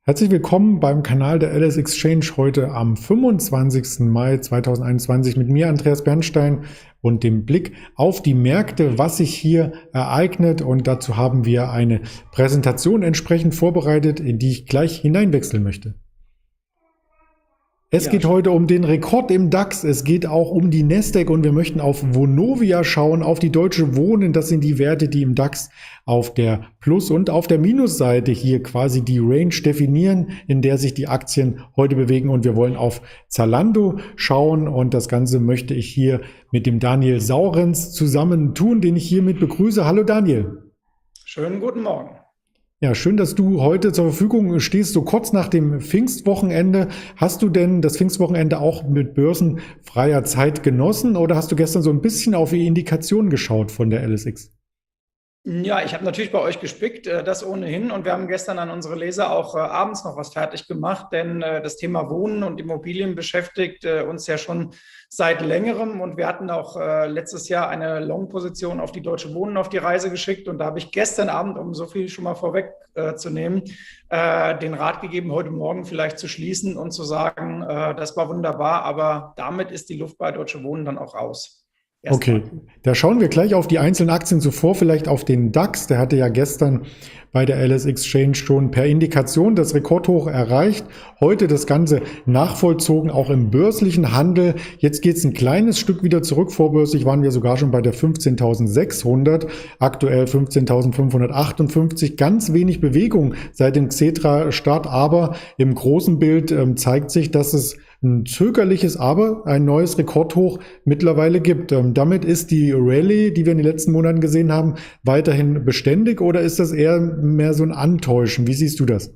Herzlich willkommen beim Kanal der LS Exchange heute am 25. Mai 2021 mit mir, Andreas Bernstein, und dem Blick auf die Märkte, was sich hier ereignet. Und dazu haben wir eine Präsentation entsprechend vorbereitet, in die ich gleich hineinwechseln möchte. Es geht heute um den Rekord im DAX, es geht auch um die Nasdaq und wir möchten auf Vonovia schauen, auf die Deutsche Wohnen. Das sind die Werte, die im DAX auf der Plus- und auf der Minusseite hier quasi die Range definieren, in der sich die Aktien heute bewegen. Und wir wollen auf Zalando schauen und das Ganze möchte ich hier mit dem Daniel Saurens zusammen tun, den ich hiermit begrüße. Hallo Daniel. Schönen guten Morgen. Ja, schön, dass du heute zur Verfügung stehst, so kurz nach dem Pfingstwochenende. Hast du denn das Pfingstwochenende auch mit börsenfreier Zeit genossen oder hast du gestern so ein bisschen auf die Indikationen geschaut von der LSX? Ja, ich habe natürlich bei euch gespickt, das ohnehin. Und wir haben gestern an unsere Leser auch abends noch was fertig gemacht, denn das Thema Wohnen und Immobilien beschäftigt uns ja schon seit längerem. Und wir hatten auch letztes Jahr eine Long-Position auf die Deutsche Wohnen auf die Reise geschickt. Und da habe ich gestern Abend, um so viel schon mal vorwegzunehmen, den Rat gegeben, heute Morgen vielleicht zu schließen und zu sagen, das war wunderbar, aber damit ist die Luft bei Deutsche Wohnen dann auch raus. Okay, da schauen wir gleich auf die einzelnen Aktien zuvor, vielleicht auf den DAX. Der hatte ja gestern bei der LS Exchange schon per Indikation das Rekordhoch erreicht. Heute das Ganze nachvollzogen, auch im börslichen Handel. Jetzt geht es ein kleines Stück wieder zurück. Vorbörslich waren wir sogar schon bei der 15.600, aktuell 15.558. Ganz wenig Bewegung seit dem Xetra-Start, aber im großen Bild zeigt sich, dass es ein zögerliches, aber ein neues Rekordhoch mittlerweile gibt. Damit ist die Rallye, die wir in den letzten Monaten gesehen haben, weiterhin beständig oder ist das eher mehr so ein Antäuschen? Wie siehst du das?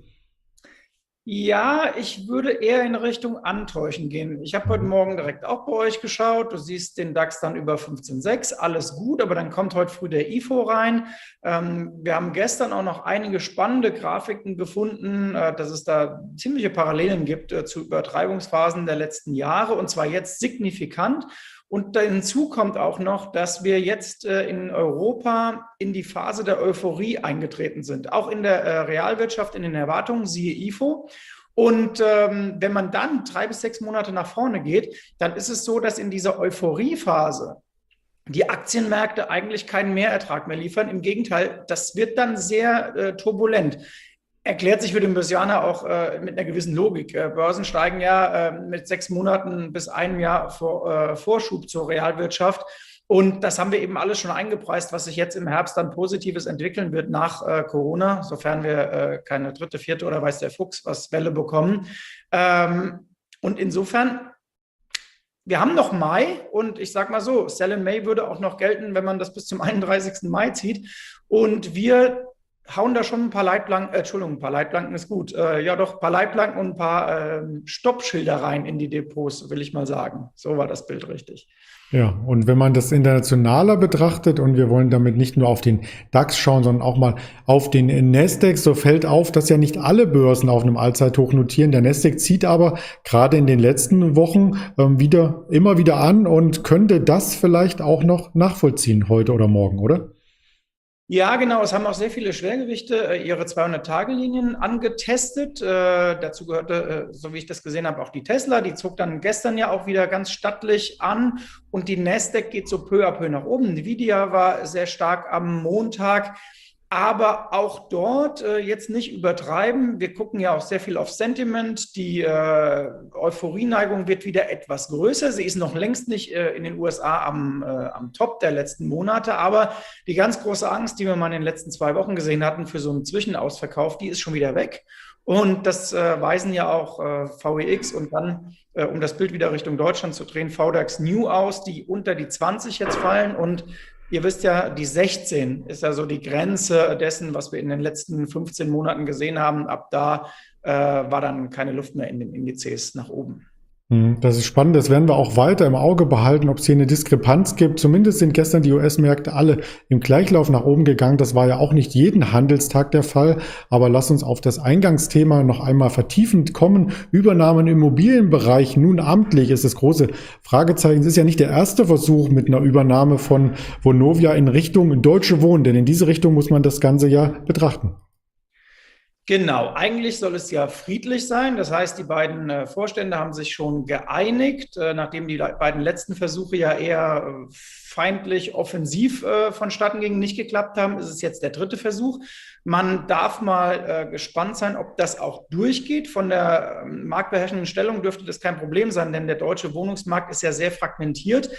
Ja, ich würde eher in Richtung Antäuschen gehen. Ich habe heute Morgen direkt auch bei euch geschaut. Du siehst den DAX dann über 15,6, alles gut, aber dann kommt heute früh der IFO rein. Wir haben gestern auch noch einige spannende Grafiken gefunden, dass es da ziemliche Parallelen gibt zu Übertreibungsphasen der letzten Jahre und zwar jetzt signifikant. Und hinzu kommt auch noch, dass wir jetzt in Europa in die Phase der Euphorie eingetreten sind. Auch in der Realwirtschaft, in den Erwartungen, siehe IFO. Und wenn man dann 3 bis 6 Monate nach vorne geht, dann ist es so, dass in dieser Euphoriephase die Aktienmärkte eigentlich keinen Mehrertrag mehr liefern. Im Gegenteil, das wird dann sehr turbulent. Erklärt sich für den Börsianer auch mit einer gewissen Logik. Börsen steigen ja mit 6 Monaten bis einem Jahr Vorschub zur Realwirtschaft. Und das haben wir eben alles schon eingepreist, was sich jetzt im Herbst dann Positives entwickeln wird nach Corona, sofern wir keine dritte, vierte oder weiß der Fuchs was Welle bekommen. Und insofern, wir haben noch Mai und ich sage mal so, Sell in May würde auch noch gelten, wenn man das bis zum 31. Mai zieht. Und wir hauen da schon ein paar Leitplanken, Entschuldigung, ein paar Leitplanken ist gut, ja doch, ein paar Leitplanken und ein paar Stoppschilder rein in die Depots, will ich mal sagen. So war das Bild richtig. Ja, und wenn man das internationaler betrachtet und wir wollen damit nicht nur auf den DAX schauen, sondern auch mal auf den Nasdaq, so fällt auf, dass ja nicht alle Börsen auf einem Allzeithoch notieren. Der Nasdaq zieht aber gerade in den letzten Wochen immer wieder an und könnte das vielleicht auch noch nachvollziehen heute oder morgen, oder? Ja, genau. Es haben auch sehr viele Schwergewichte ihre 200-Tage-Linien angetestet. Dazu gehörte, so wie ich das gesehen habe, auch die Tesla. Die zog dann gestern ja auch wieder ganz stattlich an. Und die Nasdaq geht so peu à peu nach oben. Nvidia war sehr stark am Montag. Aber auch dort jetzt nicht übertreiben. Wir gucken ja auch sehr viel auf Sentiment. Die Euphorieneigung wird wieder etwas größer. Sie ist noch längst nicht in den USA am Top der letzten Monate. Aber die ganz große Angst, die wir mal in den letzten 2 Wochen gesehen hatten für so einen Zwischenausverkauf, die ist schon wieder weg. Und das weisen ja auch VEX und dann, um das Bild wieder Richtung Deutschland zu drehen, VDAX New aus, die unter die 20 jetzt fallen. Und ihr wisst ja, die 16 ist ja so die Grenze dessen, was wir in den letzten 15 Monaten gesehen haben. Ab da war dann keine Luft mehr in den Indizes nach oben. Das ist spannend, das werden wir auch weiter im Auge behalten, ob es hier eine Diskrepanz gibt. Zumindest sind gestern die US-Märkte alle im Gleichlauf nach oben gegangen. Das war ja auch nicht jeden Handelstag der Fall. Aber lass uns auf das Eingangsthema noch einmal vertiefend kommen. Übernahmen im Immobilienbereich, nun amtlich, ist das große Fragezeichen. Es ist ja nicht der erste Versuch mit einer Übernahme von Vonovia in Richtung Deutsche Wohnen, denn in diese Richtung muss man das Ganze ja betrachten. Genau, eigentlich soll es ja friedlich sein. Das heißt, die beiden Vorstände haben sich schon geeinigt, nachdem die beiden letzten Versuche ja eher feindlich offensiv vonstatten gingen, nicht geklappt haben, ist es jetzt der dritte Versuch. Man darf mal gespannt sein, ob das auch durchgeht. Von der marktbeherrschenden Stellung dürfte das kein Problem sein, denn der deutsche Wohnungsmarkt ist ja sehr fragmentiert.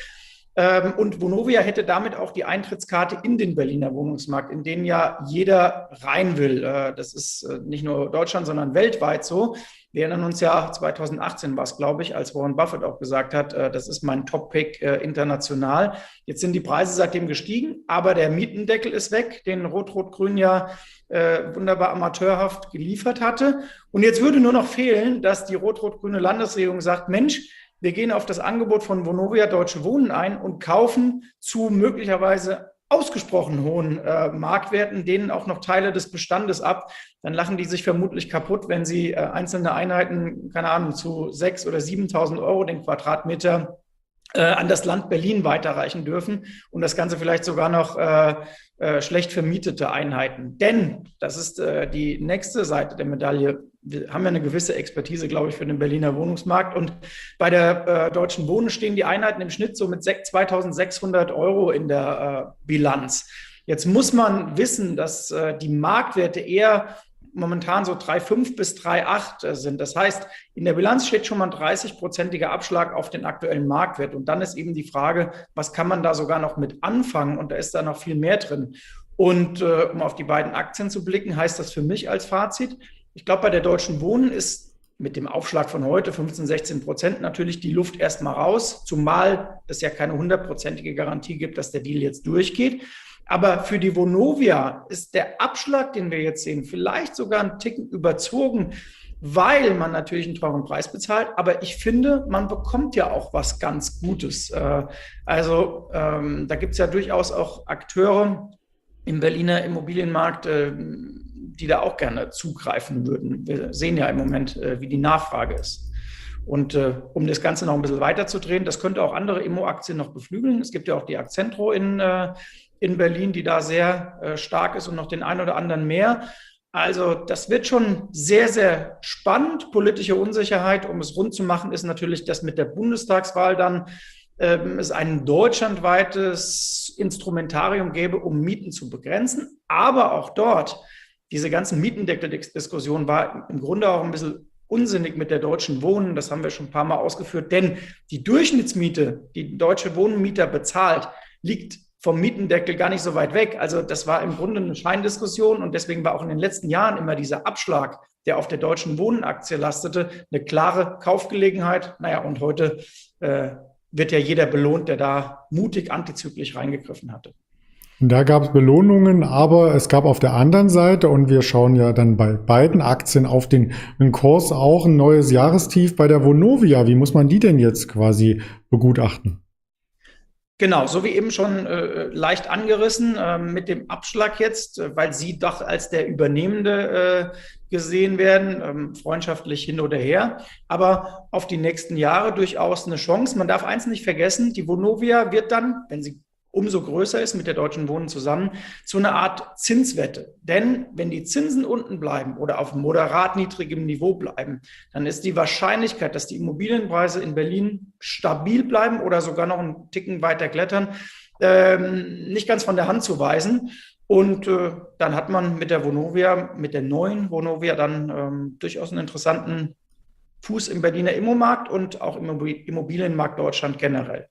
Und Vonovia hätte damit auch die Eintrittskarte in den Berliner Wohnungsmarkt, in den ja jeder rein will. Das ist nicht nur Deutschland, sondern weltweit so. Wir erinnern uns ja, 2018 war es, glaube ich, als Warren Buffett auch gesagt hat, das ist mein Top-Pick international. Jetzt sind die Preise seitdem gestiegen, aber der Mietendeckel ist weg, den Rot-Rot-Grün ja wunderbar amateurhaft geliefert hatte. Und jetzt würde nur noch fehlen, dass die Rot-Rot-Grüne Landesregierung sagt, Mensch, wir gehen auf das Angebot von Vonovia Deutsche Wohnen ein und kaufen zu möglicherweise ausgesprochen hohen Marktwerten denen auch noch Teile des Bestandes ab. Dann lachen die sich vermutlich kaputt, wenn sie einzelne Einheiten, keine Ahnung, zu 6.000 oder 7.000 Euro den Quadratmeter an das Land Berlin weiterreichen dürfen und das Ganze vielleicht sogar noch schlecht vermietete Einheiten. Denn, das ist die nächste Seite der Medaille, wir haben ja eine gewisse Expertise, glaube ich, für den Berliner Wohnungsmarkt. Und bei der Deutschen Wohnen stehen die Einheiten im Schnitt so mit 2.600 Euro in der Bilanz. Jetzt muss man wissen, dass die Marktwerte eher momentan so 3,5 bis 3,8 sind. Das heißt, in der Bilanz steht schon mal ein 30-prozentiger Abschlag auf den aktuellen Marktwert. Und dann ist eben die Frage, was kann man da sogar noch mit anfangen? Und da ist da noch viel mehr drin. Und um auf die beiden Aktien zu blicken, heißt das für mich als Fazit, ich glaube, bei der Deutschen Wohnen ist mit dem Aufschlag von heute 15-16% natürlich die Luft erstmal raus, zumal es ja keine 100-prozentige Garantie gibt, dass der Deal jetzt durchgeht. Aber für die Vonovia ist der Abschlag, den wir jetzt sehen, vielleicht sogar ein Ticken überzogen, weil man natürlich einen teuren Preis bezahlt. Aber ich finde, man bekommt ja auch was ganz Gutes. Da gibt es ja durchaus auch Akteure im Berliner Immobilienmarkt, die da auch gerne zugreifen würden. Wir sehen ja im Moment, wie die Nachfrage ist. Und um das Ganze noch ein bisschen weiterzudrehen, das könnte auch andere Immo-Aktien noch beflügeln. Es gibt ja auch die Akzentro in Berlin, die da sehr stark ist und noch den einen oder anderen mehr. Also das wird schon sehr, sehr spannend. Politische Unsicherheit, um es rund zu machen, ist natürlich, dass mit der Bundestagswahl dann es ein deutschlandweites Instrumentarium gäbe, um Mieten zu begrenzen. Aber auch dort, diese ganzen Mietendeckel-Diskussion war im Grunde auch ein bisschen unsinnig mit der Deutschen Wohnen. Das haben wir schon ein paar Mal ausgeführt. Denn die Durchschnittsmiete, die Deutsche Wohnmieter bezahlt, liegt vom Mietendeckel gar nicht so weit weg. Also das war im Grunde eine Scheindiskussion und deswegen war auch in den letzten Jahren immer dieser Abschlag, der auf der Deutschen Wohnen-Aktie lastete, eine klare Kaufgelegenheit. Naja, und heute wird ja jeder belohnt, der da mutig antizyklisch reingegriffen hatte. Da gab es Belohnungen, aber es gab auf der anderen Seite, und wir schauen ja dann bei beiden Aktien auf den Kurs, auch ein neues Jahrestief bei der Vonovia. Wie muss man die denn jetzt quasi begutachten? Genau, so wie eben schon leicht angerissen mit dem Abschlag jetzt, weil Sie doch als der Übernehmende gesehen werden, freundschaftlich hin oder her, aber auf die nächsten Jahre durchaus eine Chance. Man darf eins nicht vergessen, die Vonovia wird dann, wenn sie umso größer ist mit der Deutschen Wohnen zusammen, zu einer Art Zinswette. Denn wenn die Zinsen unten bleiben oder auf moderat niedrigem Niveau bleiben, dann ist die Wahrscheinlichkeit, dass die Immobilienpreise in Berlin stabil bleiben oder sogar noch einen Ticken weiter klettern, nicht ganz von der Hand zu weisen. Und dann hat man mit der Vonovia, mit der neuen Vonovia dann durchaus einen interessanten Fuß im Berliner Immomarkt und auch im Immobilienmarkt Deutschland generell.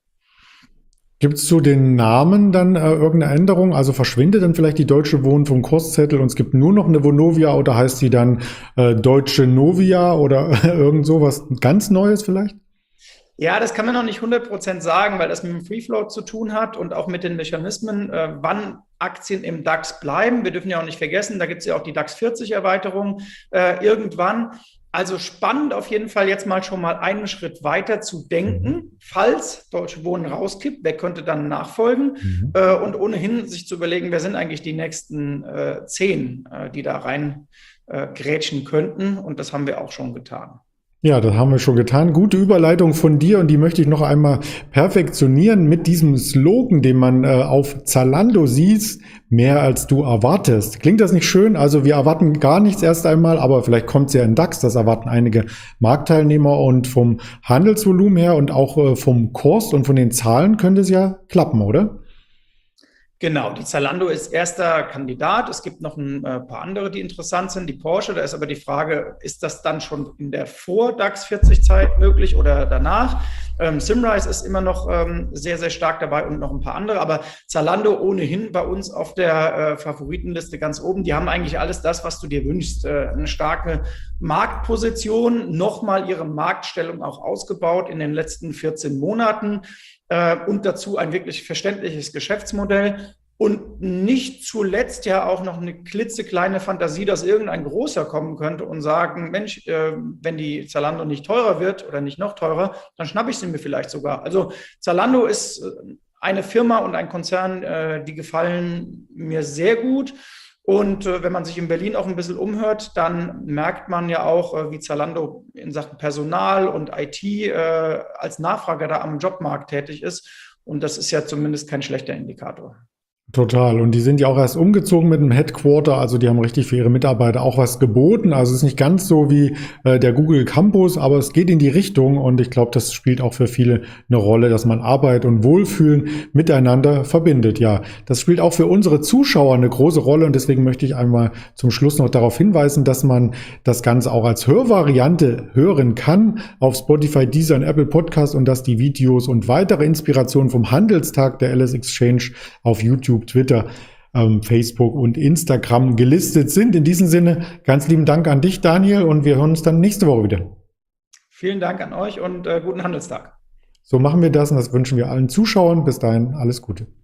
Gibt es zu den Namen dann irgendeine Änderung? Also verschwindet dann vielleicht die Deutsche Wohnen vom Kurszettel und es gibt nur noch eine Vonovia oder heißt sie dann Deutsche Novia oder irgend sowas ganz Neues vielleicht? Ja, das kann man noch nicht 100% sagen, weil das mit dem Free Float zu tun hat und auch mit den Mechanismen, wann Aktien im DAX bleiben. Wir dürfen ja auch nicht vergessen, da gibt es ja auch die DAX 40 Erweiterung irgendwann. Also spannend auf jeden Fall jetzt mal schon mal einen Schritt weiter zu denken, falls Deutsche Wohnen rauskippt, wer könnte dann nachfolgen und ohnehin sich zu überlegen, wer sind eigentlich die nächsten 10, die da rein grätschen könnten, und das haben wir auch schon getan. Ja, das haben wir schon getan. Gute Überleitung von dir und die möchte ich noch einmal perfektionieren mit diesem Slogan, den man auf Zalando sieht, mehr als du erwartest. Klingt das nicht schön? Also wir erwarten gar nichts erst einmal, aber vielleicht kommt es ja in DAX, das erwarten einige Marktteilnehmer und vom Handelsvolumen her und auch vom Kurs und von den Zahlen könnte es ja klappen, oder? Genau, die Zalando ist erster Kandidat. Es gibt noch ein paar andere, die interessant sind. Die Porsche, da ist aber die Frage, ist das dann schon in der Vor-DAX 40-Zeit möglich oder danach? Simrise ist immer noch sehr, sehr stark dabei und noch ein paar andere. Aber Zalando ohnehin bei uns auf der Favoritenliste ganz oben. Die haben eigentlich alles das, was du dir wünschst. Eine starke Marktposition, nochmal ihre Marktstellung auch ausgebaut in den letzten 14 Monaten. Und dazu ein wirklich verständliches Geschäftsmodell und nicht zuletzt ja auch noch eine klitzekleine Fantasie, dass irgendein Großer kommen könnte und sagen, Mensch, wenn die Zalando nicht teurer wird oder nicht noch teurer, dann schnappe ich sie mir vielleicht sogar. Also Zalando ist eine Firma und ein Konzern, die gefallen mir sehr gut. Und wenn man sich in Berlin auch ein bisschen umhört, dann merkt man ja auch, wie Zalando in Sachen Personal und IT als Nachfrager da am Jobmarkt tätig ist. Und das ist ja zumindest kein schlechter Indikator. Total. Und die sind ja auch erst umgezogen mit dem Headquarter. Also die haben richtig für ihre Mitarbeiter auch was geboten. Also es ist nicht ganz so wie der Google Campus, aber es geht in die Richtung. Und ich glaube, das spielt auch für viele eine Rolle, dass man Arbeit und Wohlfühlen miteinander verbindet. Ja, das spielt auch für unsere Zuschauer eine große Rolle. Und deswegen möchte ich einmal zum Schluss noch darauf hinweisen, dass man das Ganze auch als Hörvariante hören kann auf Spotify, Deezer und Apple Podcast und dass die Videos und weitere Inspirationen vom Handelstag der LS Exchange auf YouTube, Twitter, Facebook und Instagram gelistet sind. In diesem Sinne ganz lieben Dank an dich, Daniel, und wir hören uns dann nächste Woche wieder. Vielen Dank an euch und guten Handelstag. So machen wir das und das wünschen wir allen Zuschauern. Bis dahin alles Gute.